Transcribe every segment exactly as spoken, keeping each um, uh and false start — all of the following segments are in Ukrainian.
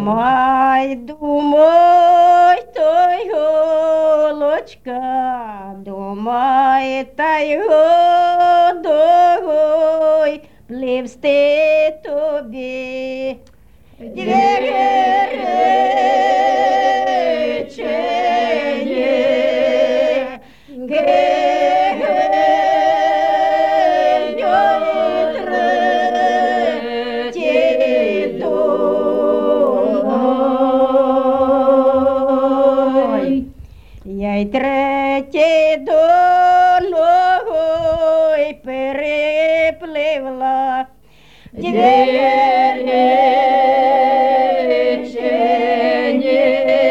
Думай, думай, той голочка, думай, та й годой пливсти тобі. Дві речені, я й третє до ногой перепливла. Дві речені,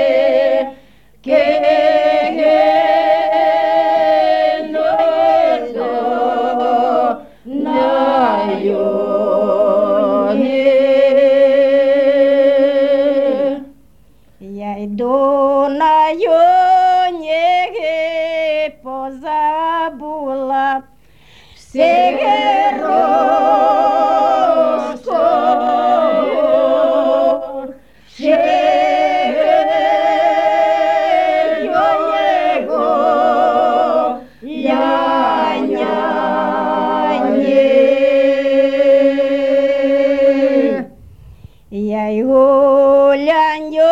кинуло на юні. Я йду на юні, позабула всіх розкол, ще його ляняні. Я й гуляню,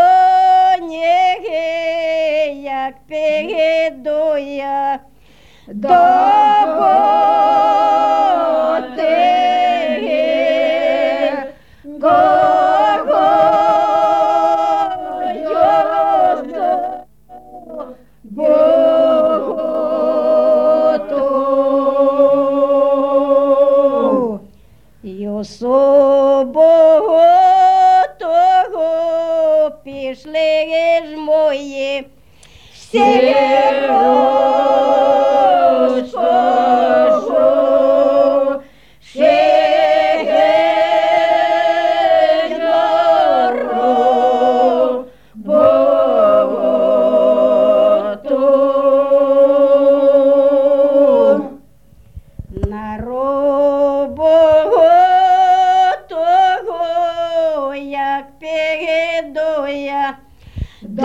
як піду я до боти, Боготу. Й собою того пішли ж мої всі розкошу, ще на роботу. На роботу, як піду я до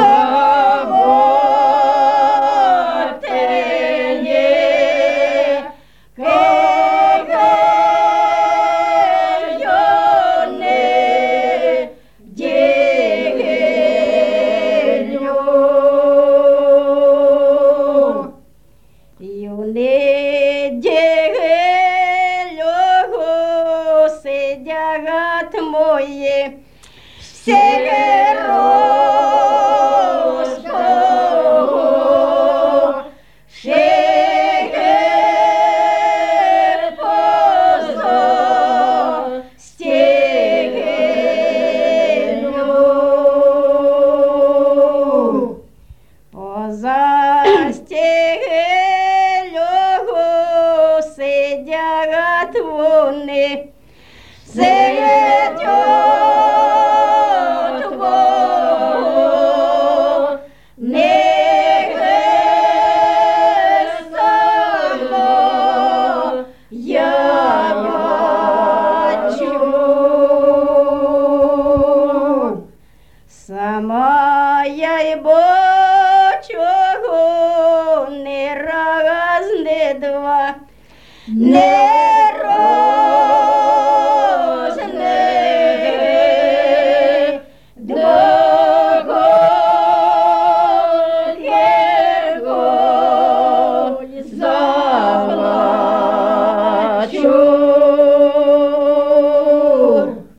сидять мої всі розкол, ще позастігну, позастігну сидять вони. Сидять Богу, нехай само я бачу. Сама я й бачу, не раз, не два, не заплачу.